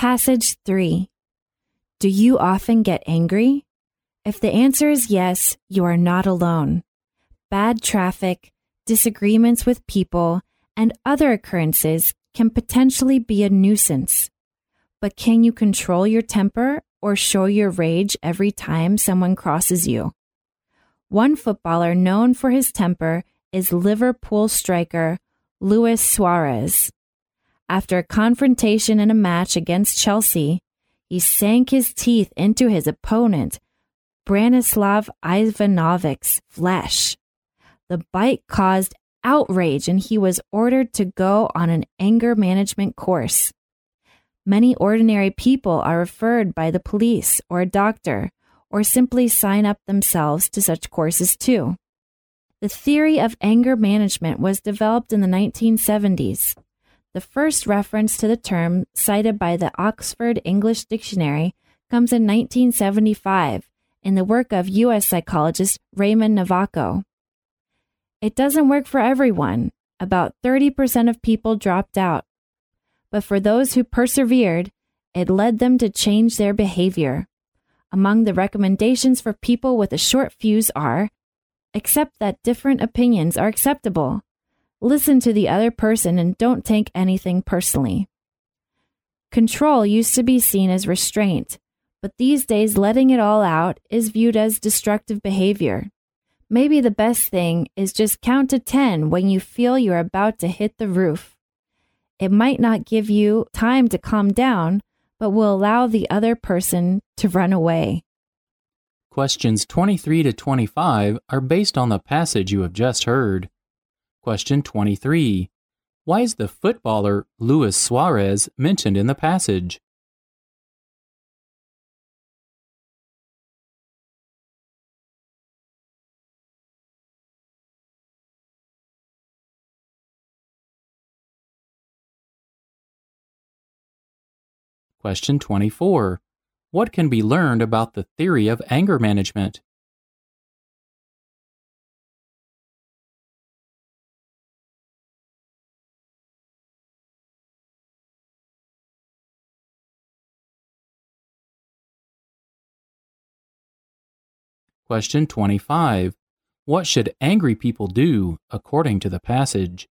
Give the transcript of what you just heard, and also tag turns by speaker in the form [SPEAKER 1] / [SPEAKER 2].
[SPEAKER 1] Passage 3. Do you often get angry? If the answer is yes, you are not alone. Bad traffic, disagreements with people, and other occurrences can potentially be a nuisance. But can you control your temper or show your rage every time someone crosses you? One footballer known for his temper is Liverpool striker Luis Suarez. After a confrontation in a match against Chelsea, he sank his teeth into his opponent, Branislav Ivanovic's flesh. The bite caused outrage and he was ordered to go on an anger management course. Many ordinary people are referred by the police or a doctor, or simply sign up themselves to such courses too. The theory of anger management was developed in the 1970s. The first reference to the term, cited by the Oxford English Dictionary, comes in 1975 in the work of U.S. psychologist Raymond Navaco. It doesn't work for everyone. About 30% of people dropped out. But for those who persevered, it led them to change their behavior. Among the recommendations for people with a short fuse are: accept that different opinions are acceptable. Listen to the other person and don't take anything personally. Control used to be seen as restraint, but these days letting it all out is viewed as destructive behavior. Maybe the best thing is just count to 10 when you feel you're about to hit the roof. It might not give you time to calm down, but will allow the other person to run away.
[SPEAKER 2] Questions 23 to 25 are based on the passage you have just heard. Question 23. Why is the footballer Luis Suarez mentioned in the passage? Question 24. What can be learned about the theory of anger management? Question 25. What should angry people do according to the passage?